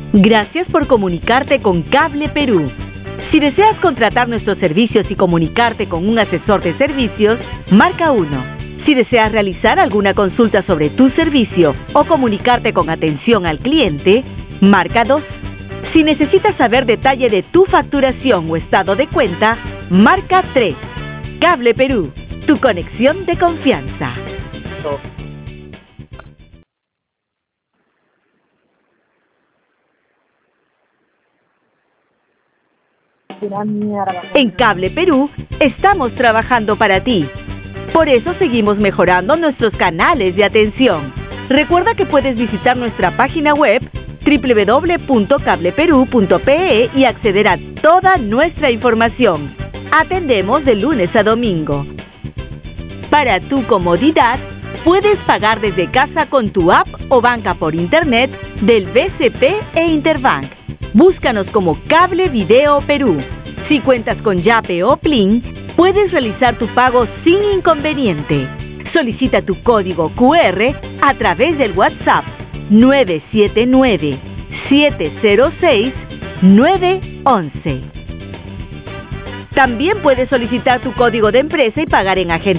Gracias por comunicarte con Cable Perú. Si deseas contratar nuestros servicios y comunicarte con un asesor de servicios, marca 1. Si deseas realizar alguna consulta sobre tu servicio o comunicarte con atención al cliente, marca 2. Si necesitas saber detalle de tu facturación o estado de cuenta, marca 3. Cable Perú, tu conexión de confianza. En Cable Perú estamos trabajando para ti. Por eso seguimos mejorando nuestros canales de atención. Recuerda que puedes visitar nuestra página web www.cableperu.pe y acceder a toda nuestra información. Atendemos de lunes a domingo. Para tu comodidad, puedes pagar desde casa con tu app o banca por internet del BCP e Interbank. Búscanos como Cable Video Perú. Si cuentas con Yape o Plin, puedes realizar tu pago sin inconveniente. Solicita tu código QR a través del WhatsApp 979-706-911. También puedes solicitar tu código de empresa y pagar en agente